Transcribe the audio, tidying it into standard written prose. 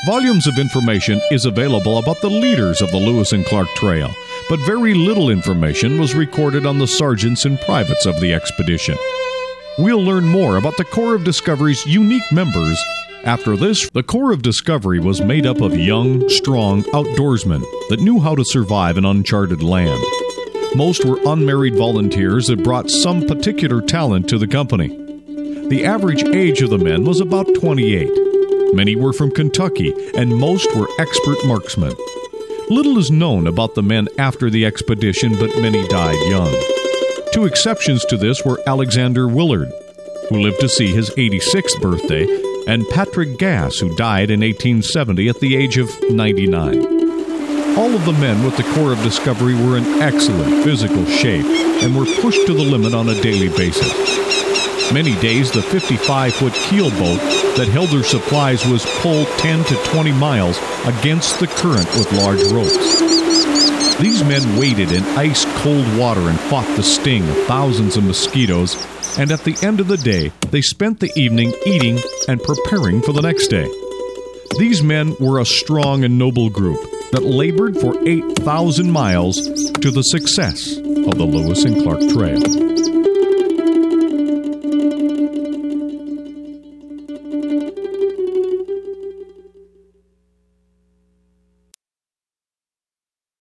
Volumes of information is available about the leaders of the Lewis and Clark Trail, but very little information was recorded on the sergeants and privates of the expedition. We'll learn more about the Corps of Discovery's unique members. After this, the Corps of Discovery was made up of young, strong outdoorsmen that knew how to survive in uncharted land. Most were unmarried volunteers that brought some particular talent to the company. The average age of the men was about 28. Many were from Kentucky, and most were expert marksmen. Little is known about the men after the expedition, but many died young. Two exceptions to this were Alexander Willard, who lived to see his 86th birthday, and Patrick Gass, who died in 1870 at the age of 99. All of the men with the Corps of Discovery were in excellent physical shape and were pushed to the limit on a daily basis. Many days, the 55-foot keel boat that held their supplies was pulled 10 to 20 miles against the current with large ropes. These men waded in ice-cold water and fought the sting of thousands of mosquitoes, and at the end of the day, they spent the evening eating and preparing for the next day. These men were a strong and noble group that labored for 8,000 miles to the success of the Lewis and Clark Trail.